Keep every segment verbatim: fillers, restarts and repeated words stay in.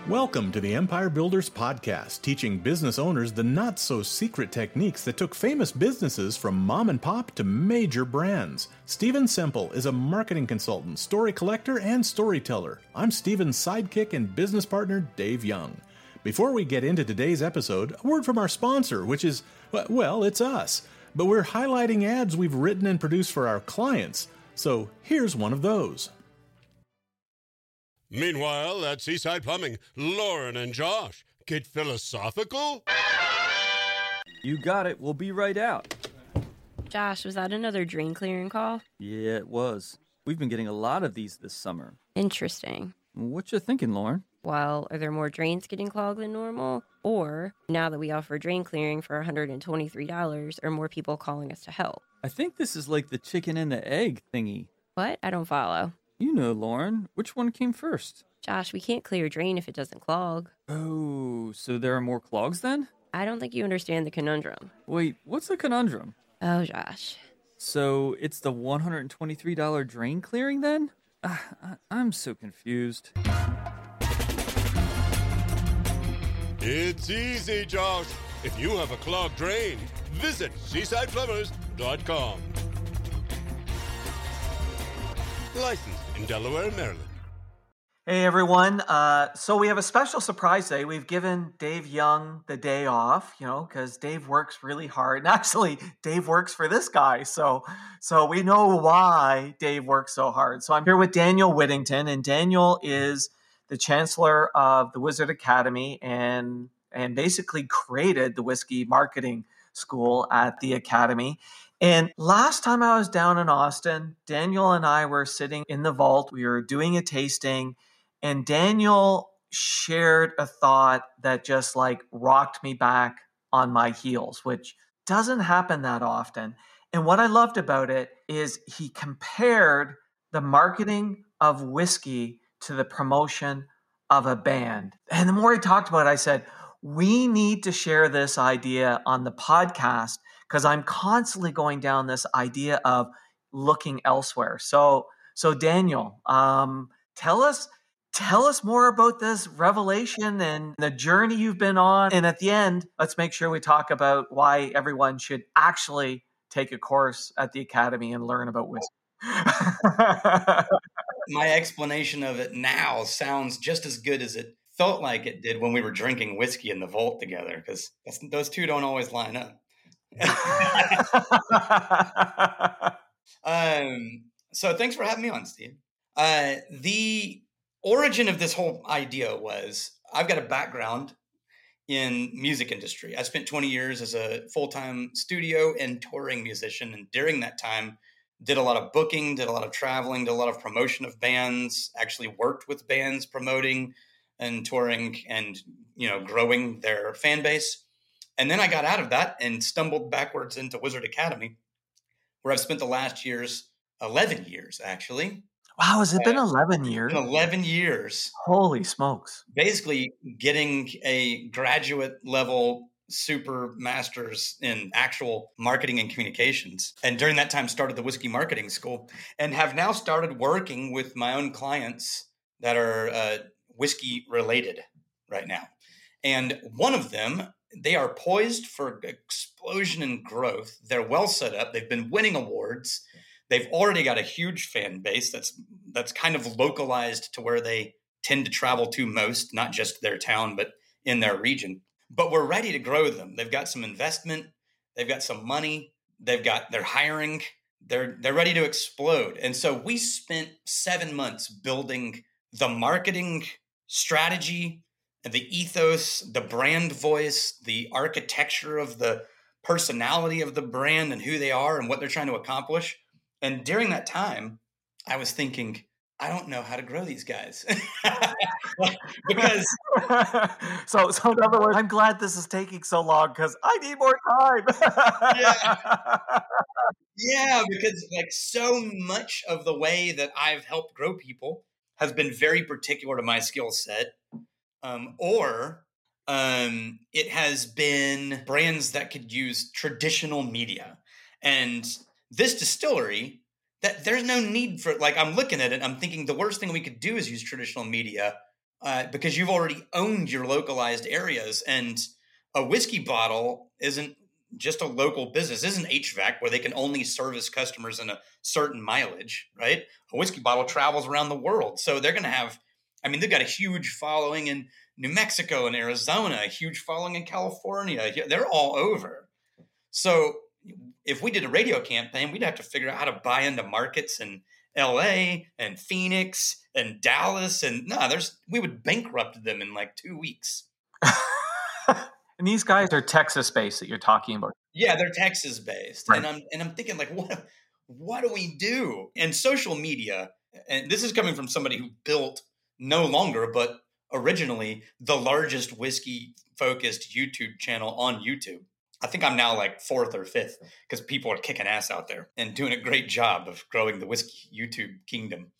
Welcome to the Empire Builders Podcast, teaching business owners the not-so-secret techniques that took famous businesses from mom and pop to major brands. Stephen Semple is a marketing consultant, story collector, and storyteller. I'm Stephen's sidekick and business partner, Dave Young. Before we get into today's episode, a word from our sponsor, which is, well, it's us. But we're highlighting ads we've written and produced for our clients. So here's one of those. Meanwhile, at Seaside Plumbing, Lauren and Josh get philosophical. You got it. We'll be right out. Josh, was that another drain clearing call? Yeah, it was. We've been getting a lot of these this summer. Interesting. What you thinking, Lauren? Well, are there more drains getting clogged than normal? Or, now that we offer drain clearing for one hundred twenty-three dollars, are more people calling us to help? I think this is like the chicken and the egg thingy. What? I don't follow. You know, Lauren. Which one came first? Josh, we can't clear a drain if it doesn't clog. Oh, so there are more clogs then? I don't think you understand the conundrum. Wait, what's a conundrum? Oh, Josh. So it's the one hundred twenty-three dollars drain clearing then? Uh, I- I'm so confused. It's easy, Josh. If you have a clogged drain, visit seaside plumbers dot com. Licensed in Delaware and Maryland. Hey everyone, uh, so we have a special surprise today. We've given Dave Young the day off, you know, because Dave works really hard. And actually, Dave works for this guy, so so we know why Dave works so hard. So I'm here with Daniel Whittington, and Daniel is the chancellor of the Wizard Academy and and basically created the whiskey marketing school at the Academy. And last time I was down in Austin, Daniel and I were sitting in the vault. We were doing a tasting, and Daniel shared a thought that just like rocked me back on my heels, which doesn't happen that often. And what I loved about it is he compared the marketing of whiskey to the promotion of a band. And the more he talked about it, I said, we need to share this idea on the podcast, because I'm constantly going down this idea of looking elsewhere. So, so Daniel, um, tell us, tell us more about this revelation and the journey you've been on. And at the end, let's make sure we talk about why everyone should actually take a course at the Academy and learn about whiskey. My explanation of it now sounds just as good as it felt like it did when we were drinking whiskey in the vault together, because those two don't always line up. um, so thanks for having me on, Steve. Uh, the origin of this whole idea was I've got a background in music industry. I spent twenty years as a full-time studio and touring musician. And during that time, did a lot of booking, did a lot of traveling, did a lot of promotion of bands, actually worked with bands promoting and touring and, you know, growing their fan base. And then I got out of that and stumbled backwards into Wizard Academy, where I've spent the last years, eleven years, actually. Wow, has it been eleven years? eleven years. Holy smokes. Basically getting a graduate level super master's in actual marketing and communications. And during that time started the Whiskey Marketing School and have now started working with my own clients that are uh, whiskey related right now. And one of them, they are poised for explosion and growth. They're well set up. They've been winning awards. They've already got a huge fan base that's that's kind of localized to where they tend to travel to most, not just their town, but in their region. But we're ready to grow them. They've got some investment. They've got some money. They've got, they're hiring. They're they're ready to explode. And so we spent seven months building the marketing strategy, the ethos, the brand voice, the architecture of the personality of the brand and who they are and what they're trying to accomplish. And during that time, I was thinking, I don't know how to grow these guys. because so, so in other words, I'm glad this is taking so long because I need more time. yeah. yeah, because like so much of the way that I've helped grow people has been very particular to my skill set. Um, or um, it has been brands that could use traditional media. And this distillery, that there's no need for, like, I'm looking at it, I'm thinking the worst thing we could do is use traditional media uh, because you've already owned your localized areas. And a whiskey bottle isn't just a local business. This isn't H V A C where they can only service customers in a certain mileage, right? A whiskey bottle travels around the world. So they're going to have, I mean, they've got a huge following in New Mexico and Arizona, a huge following in California. They're all over. So if we did a radio campaign, we'd have to figure out how to buy into markets in L A and Phoenix and Dallas. And no, there's, we would bankrupt them in like two weeks. And these guys are Texas-based that you're talking about. Yeah, they're Texas-based. Right. And I'm and I'm thinking, like, what what do we do? And social media, and this is coming from somebody who built no longer, but originally the largest whiskey-focused YouTube channel on YouTube. I think I'm now like fourth or fifth because people are kicking ass out there and doing a great job of growing the whiskey YouTube kingdom.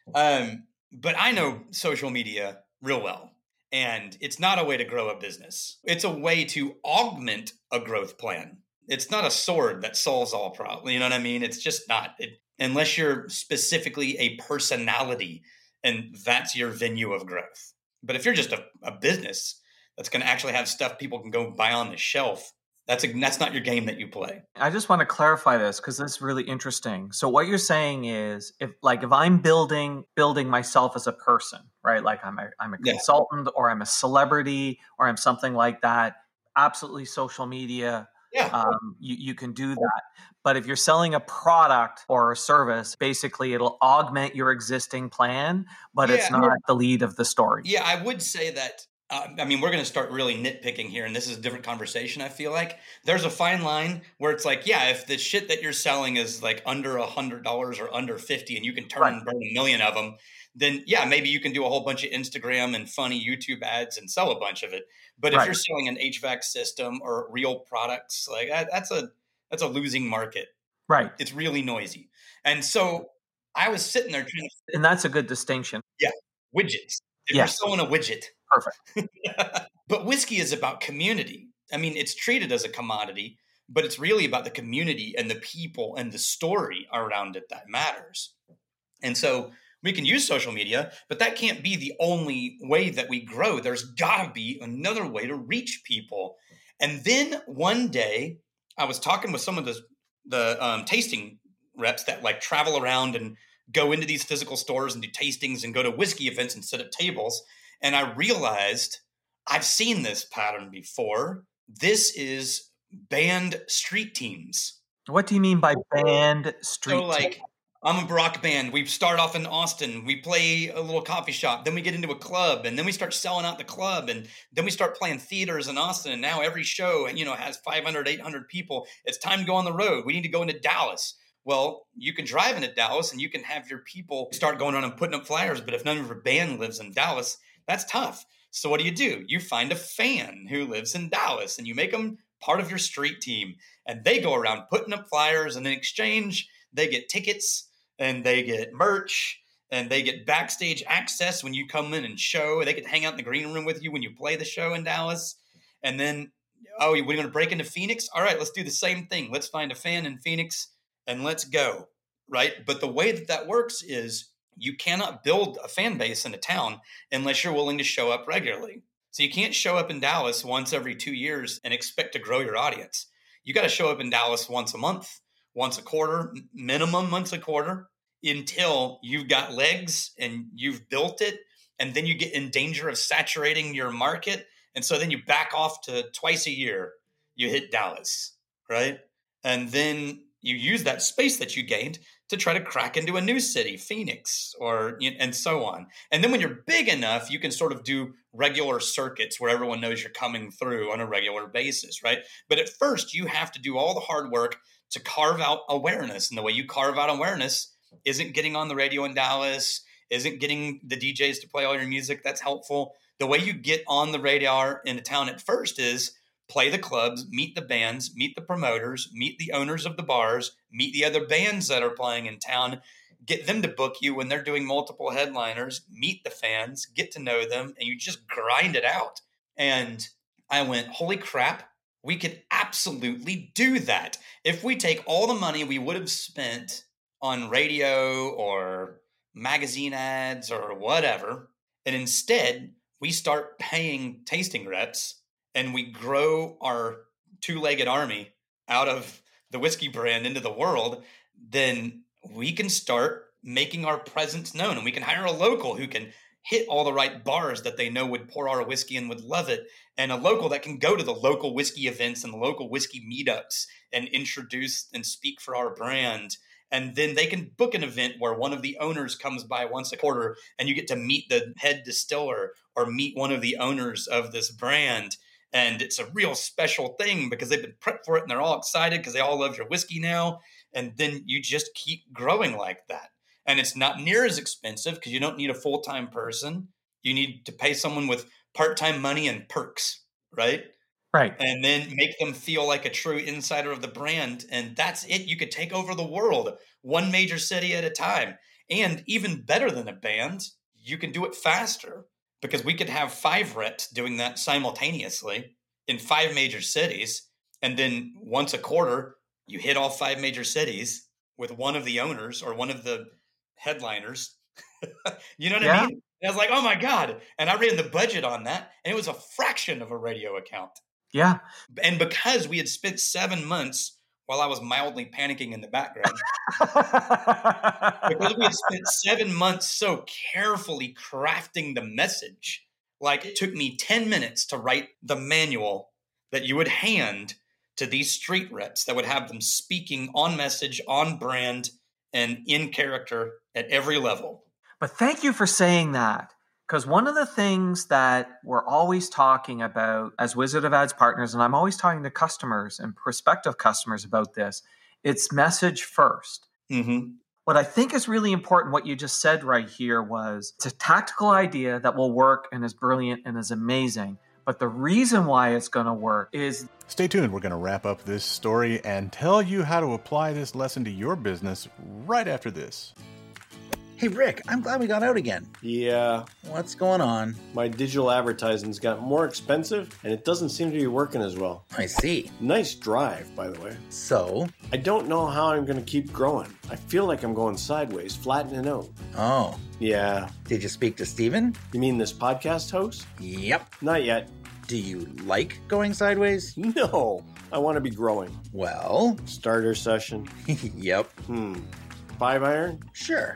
Um, but I know social media real well. And it's not a way to grow a business. It's a way to augment a growth plan. It's not a sword that solves all problems. You know what I mean? It's just not. It, unless you're specifically a personality and that's your venue of growth. But if you're just a, a business that's going to actually have stuff people can go buy on the shelf, that's a, that's not your game that you play. I just want to clarify this because this is really interesting. So what you're saying is, if like if I'm building building myself as a person, right? Like I'm a I'm a Yeah. consultant, or I'm a celebrity, or I'm something like that. Absolutely, social media. Yeah. Um, you, you can do that. But if you're selling a product or a service, basically it'll augment your existing plan, but it's Yeah. not the lead of the story. Yeah, I would say that. Uh, I mean, we're going to start really nitpicking here, and this is a different conversation, I feel like. There's a fine line where it's like, yeah, if the shit that you're selling is like under one hundred dollars or under fifty and you can turn Right. and burn a million of them, then yeah, maybe you can do a whole bunch of Instagram and funny YouTube ads and sell a bunch of it. But if Right. you're selling an H V A C system or real products, like that, that's a that's a losing market. Right. It's really noisy. And so I was sitting there trying to, And that's a good distinction. yeah, widgets. If Yes. you're selling a widget. Perfect. But whiskey is about community. I mean, it's treated as a commodity, but it's really about the community and the people and the story around it that matters. And so we can use social media, but that can't be the only way that we grow. There's got to be another way to reach people. And then one day I was talking with some of the, the um, tasting reps that like travel around and go into these physical stores and do tastings and go to whiskey events and sit at tables. And I realized I've seen this pattern before. This is band street teams. What do you mean by band street? So like, I'm a rock band. We start off in Austin. We play a little coffee shop. Then we get into a club, and then we start selling out the club. And then we start playing theaters in Austin. And now every show, you know, has five hundred, eight hundred people. It's time to go on the road. We need to go into Dallas. Well, you can drive into Dallas and you can have your people start going on and putting up flyers. But if none of your band lives in Dallas, that's tough. So what do you do? You find a fan who lives in Dallas and you make them part of your street team. And they go around putting up flyers, and in exchange, they get tickets and they get merch and they get backstage access when you come in and show. They get to hang out in the green room with you when you play the show in Dallas. And then, oh, we're going to break into Phoenix? All right, let's do the same thing. Let's find a fan in Phoenix and let's go, right? But the way that that works is you cannot build a fan base in a town unless you're willing to show up regularly. So you can't show up in Dallas once every two years and expect to grow your audience. You got to show up in Dallas once a month, once a quarter, minimum once a quarter, until you've got legs and you've built it. And then you get in danger of saturating your market. And so then you back off to twice a year, you hit Dallas, right? And then you use that space that you gained to try to crack into a new city, Phoenix, or and so on. And then when you're big enough, you can sort of do regular circuits where everyone knows you're coming through on a regular basis, right? But at first, you have to do all the hard work to carve out awareness. And the way you carve out awareness isn't getting on the radio in Dallas, isn't getting the D Js to play all your music. That's helpful. The way you get on the radar in a town at first is play the clubs, meet the bands, meet the promoters, meet the owners of the bars, meet the other bands that are playing in town, get them to book you when they're doing multiple headliners, meet the fans, get to know them, and you just grind it out. And I went, holy crap, we could absolutely do that. If we take all the money we would have spent on radio or magazine ads or whatever, And instead, we start paying tasting reps and we grow our two-legged army out of the whiskey brand into the world, then we can start making our presence known, and we can hire a local who can hit all the right bars that they know would pour our whiskey and would love it, and a local that can go to the local whiskey events and the local whiskey meetups and introduce and speak for our brand. And then they can book an event where one of the owners comes by once a quarter and you get to meet the head distiller or meet one of the owners of this brand. And it's a real special thing because they've been prepped for it and they're all excited because they all love your whiskey now. And then you just keep growing like that. And it's not near as expensive because you don't need a full-time person. You need to pay someone with part-time money and perks, right? Right. And then make them feel like a true insider of the brand. And that's it. You could take over the world, one major city at a time. And even better than a band, you can do it faster because we could have five reps doing that simultaneously in five major cities. And then once a quarter, you hit all five major cities with one of the owners or one of the headliners. You know what yeah. I mean? And I was like, oh my God. And I ran the budget on that. And it was a fraction of a radio account. Yeah. And because we had spent seven months while I was mildly panicking in the background, because we had spent seven months so carefully crafting the message, like it took me ten minutes to write the manual that you would hand to these street reps that would have them speaking on message, on brand, and in character at every level. But thank you for saying that. Because one of the things that we're always talking about as Wizard of Ads partners, and I'm always talking to customers and prospective customers about this, it's message first. Mm-hmm. What I think is really important, what you just said right here was, it's a tactical idea that will work and is brilliant and is amazing. But the reason why it's going to work is... Stay tuned. We're going to wrap up this story and tell you how to apply this lesson to your business right after this. Hey, Rick, I'm glad we got out again. Yeah. What's going on? My digital advertising's got more expensive, and it doesn't seem to be working as well. I see. Nice drive, by the way. So? I don't know how I'm going to keep growing. I feel like I'm going sideways, flattening out. Oh. Yeah. Did you speak to Steven? You mean this podcast host? Yep. Not yet. Do you like going sideways? No. I want to be growing. Well? Starter session. Yep. Hmm. Five iron? Sure.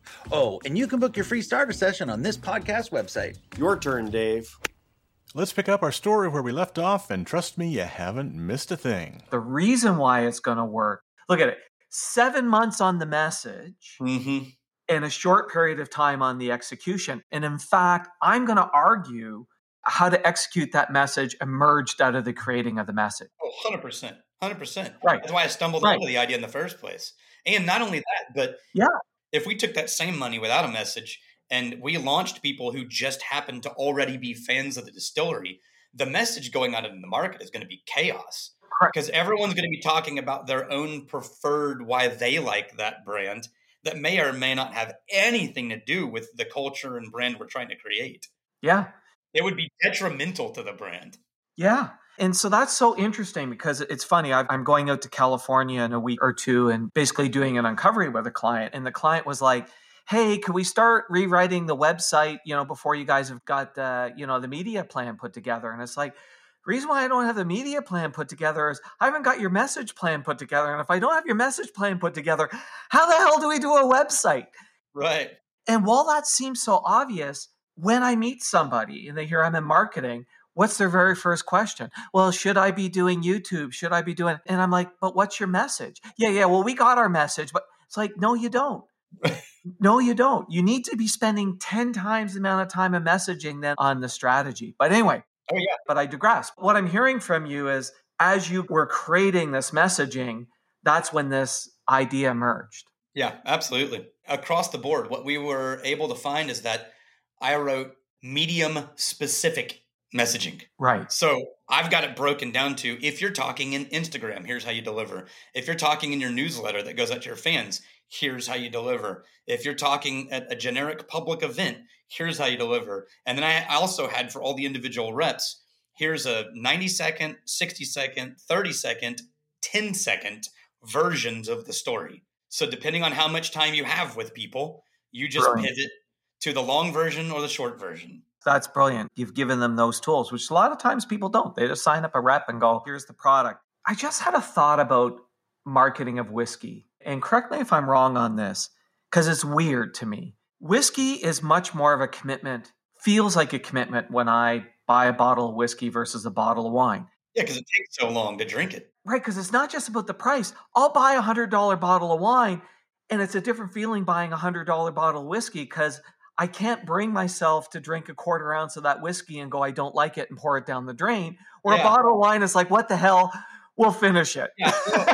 Oh, and you can book your free starter session on this podcast website. Your turn, Dave. Let's pick up our story where we left off, and trust me, you haven't missed a thing. The reason why it's going to work, look at it, seven months on the message mm-hmm. and a short period of time on the execution. And in fact, I'm going to argue how to execute that message emerged out of the creating of the message. Oh, one hundred percent. one hundred percent. Right. That's why I stumbled right. onto the idea in the first place. And not only that, but... yeah. If we took that same money without a message and we launched people who just happened to already be fans of the distillery, the message going out in the market is going to be chaos. Because everyone's going to be talking about their own preferred why they like that brand that may or may not have anything to do with the culture and brand we're trying to create. Yeah. It would be detrimental to the brand. Yeah. And so that's so interesting because it's funny. I'm going out to California in a week or two and basically doing an uncovery with a client. And the client was like, hey, could we start rewriting the website, you know, before you guys have got, uh, you know, the media plan put together? And it's like, the reason why I don't have the media plan put together is I haven't got your message plan put together. And if I don't have your message plan put together, how the hell do we do a website? Right. And while that seems so obvious, when I meet somebody and they hear I'm in marketing, what's their very first question? Well, should I be doing YouTube? Should I be doing, and I'm like, but what's your message? Yeah, yeah, well, we got our message, but it's like, no, you don't. No, you don't. You need to be spending ten times the amount of time of messaging than on the strategy. But anyway, oh yeah. But I digress. What I'm hearing from you is as you were creating this messaging, that's when this idea emerged. Yeah, absolutely. Across the board, what we were able to find is that I wrote medium specific messaging. Right. So I've got it broken down to, if you're talking in Instagram, here's how you deliver. If you're talking in your newsletter that goes out to your fans, here's how you deliver. If you're talking at a generic public event, here's how you deliver. And then I also had for all the individual reps, here's a ninety second, sixty second, thirty second, ten second versions of the story. So depending on how much time you have with people, you just Right. pivot to the long version or the short version. That's brilliant. You've given them those tools, which a lot of times people don't. They just sign up a rep and go, here's the product. I just had a thought about marketing of whiskey. And correct me if I'm wrong on this, because it's weird to me. Whiskey is much more of a commitment, feels like a commitment when I buy a bottle of whiskey versus a bottle of wine. Yeah, because it takes so long to drink it. Right, because it's not just about the price. I'll buy a one hundred dollars bottle of wine, and it's a different feeling buying a one hundred dollars bottle of whiskey because I can't bring myself to drink a quarter ounce of that whiskey and go, I don't like it, and pour it down the drain. Or yeah. a bottle of wine is like, what the hell? We'll finish it. Yeah,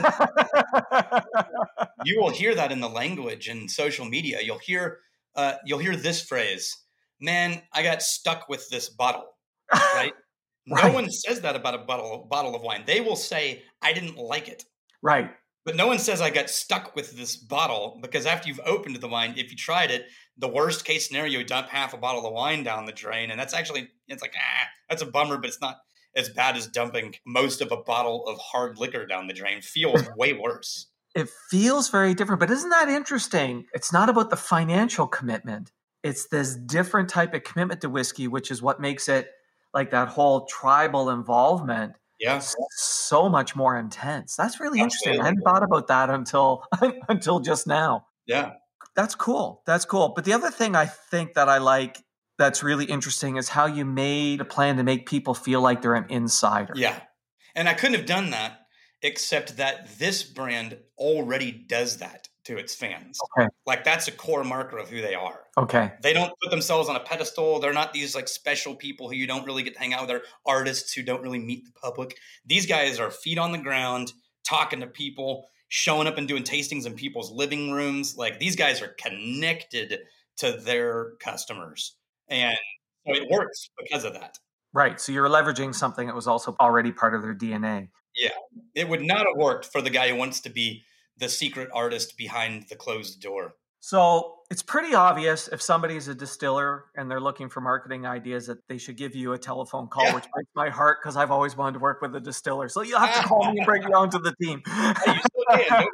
you will hear that in the language and social media. You'll hear, uh, you'll hear this phrase, man, I got stuck with this bottle, right? Right. No one says that about a bottle, bottle of wine. They will say, I didn't like it. Right. But no one says I got stuck with this bottle, because after you've opened the wine, if you tried it, the worst case scenario, you dump half a bottle of wine down the drain. And that's actually, it's like, ah, that's a bummer, but it's not as bad as dumping most of a bottle of hard liquor down the drain. Feels way worse. It feels very different, but isn't that interesting? It's not about the financial commitment. It's this different type of commitment to whiskey, which is what makes it like that whole tribal involvement. Yeah. So much more intense. That's really Absolutely. interesting. I hadn't thought about that until until just now. Yeah. That's cool. That's cool. But the other thing I think that I like that's really interesting is how you made a plan to make people feel like they're an insider. Yeah. And I couldn't have done that except that this brand already does that to its fans. Okay. Like that's a core marker of who they are. Okay. They don't put themselves on a pedestal. They're not these like special people who you don't really get to hang out with. They're artists who don't really meet the public. These guys are feet on the ground, talking to people, showing up and doing tastings in people's living rooms. Like these guys are connected to their customers. And so it works because of that. Right. So you're leveraging something that was also already part of their D N A. Yeah. It would not have worked for the guy who wants to be the secret artist behind the closed door. So it's pretty obvious if somebody's a distiller and they're looking for marketing ideas that they should give you a telephone call, yeah. which breaks my heart because I've always wanted to work with a distiller. So you'll have to call me and bring me onto the team. You still can,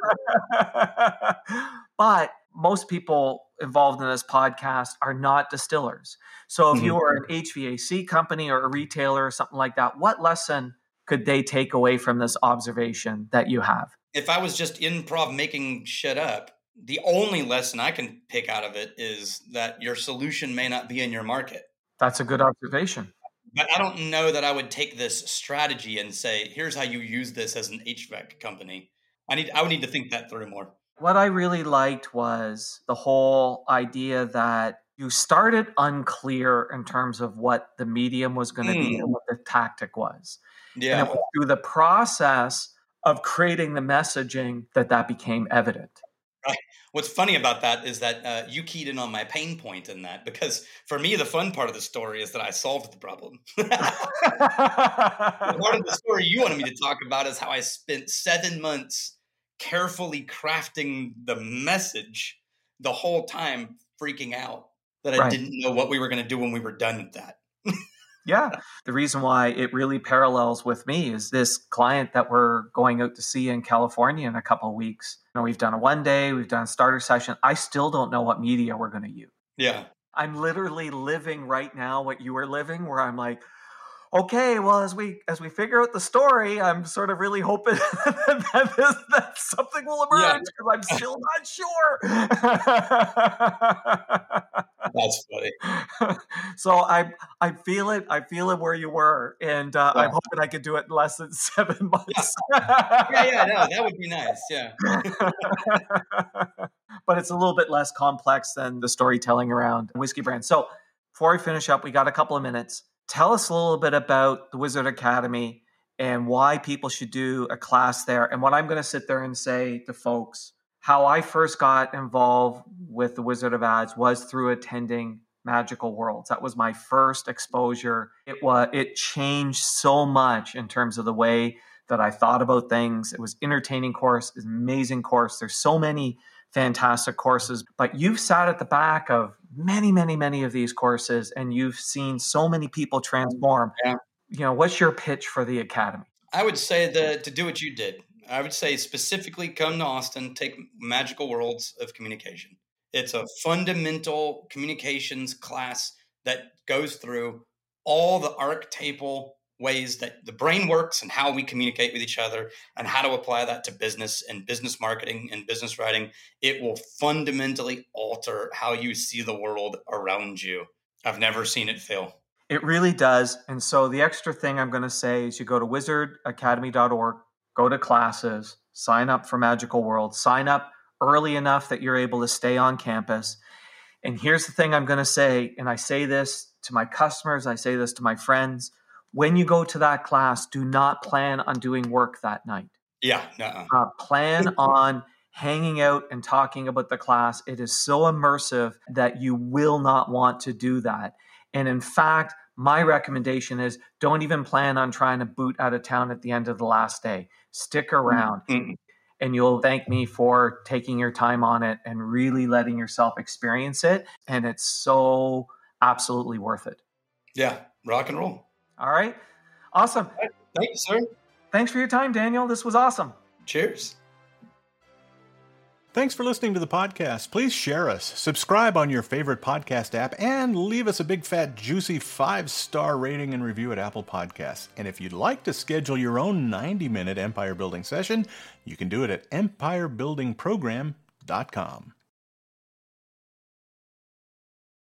but most people involved in this podcast are not distillers. So if mm-hmm. you were an H V A C company or a retailer or something like that, what lesson could they take away from this observation that you have? If I was just improv making shit up, the only lesson I can pick out of it is that your solution may not be in your market. That's a good observation. But I don't know that I would take this strategy and say, here's how you use this as an H V A C company. I need, I would need to think that through more. What I really liked was the whole idea that you started unclear in terms of what the medium was going to mm. be and what the tactic was. Yeah. And it was through the process of creating the messaging that that became evident. Right. What's funny about that is that uh, you keyed in on my pain point in that, because for me, the fun part of the story is that I solved the problem. The part of the story you wanted me to talk about is how I spent seven months carefully crafting the message the whole time, freaking out that I right. didn't know what we were going to do when we were done with that. Yeah. The reason why it really parallels with me is this client that we're going out to see in California in a couple of weeks. You know, we've done a one day, we've done a starter session. I still don't know what media we're going to use. Yeah. I'm literally living right now what you are living, where I'm like, okay, well, as we as we figure out the story, I'm sort of really hoping that, this, that something will emerge because yeah. I'm still not sure. That's funny. So I I feel it. I feel it where you were, and uh, yeah. I'm hoping I could do it in less than seven months. Yeah, yeah, yeah no, that would be nice. Yeah. But it's a little bit less complex than the storytelling around whiskey brands. So before we finish up, we got a couple of minutes. Tell us a little bit about the Wizard Academy and why people should do a class there. And what I'm going to sit there and say to folks, how I first got involved with the Wizard of Ads was through attending Magical Worlds. That was my first exposure. It was it changed so much in terms of the way that I thought about things. It was entertaining course, it was an amazing course. There's so many fantastic courses, but you've sat at the back of many, many, many of these courses, and you've seen so many people transform. Yeah. You know, what's your pitch for the Academy? I would say that to do what you did. I would say specifically come to Austin, take Magical Worlds of Communication. It's a fundamental communications class that goes through all the archetypal ways that the brain works and how we communicate with each other and how to apply that to business and business marketing and business writing. It will fundamentally alter how you see the world around you. I've never seen it fail. It really does. And so the extra thing I'm going to say is you go to wizard academy dot org, go to classes, sign up for Magical World, sign up early enough that you're able to stay on campus. And here's the thing I'm going to say, and I say this to my customers, I say this to my friends. When you go to that class, do not plan on doing work that night. Yeah. nuh-uh. Uh, plan on hanging out and talking about the class. It is so immersive that you will not want to do that. And in fact, my recommendation is don't even plan on trying to boot out of town at the end of the last day. Stick around. Mm-hmm. And you'll thank me for taking your time on it and really letting yourself experience it. And it's so absolutely worth it. Yeah. Rock and roll. All right. Awesome. Thank you, sir. Thanks for your time, Daniel. This was awesome. Cheers. Thanks for listening to the podcast. Please share us, subscribe on your favorite podcast app, and leave us a big, fat, juicy five-star rating and review at Apple Podcasts. And if you'd like to schedule your own ninety-minute empire building session, you can do it at empire building program dot com.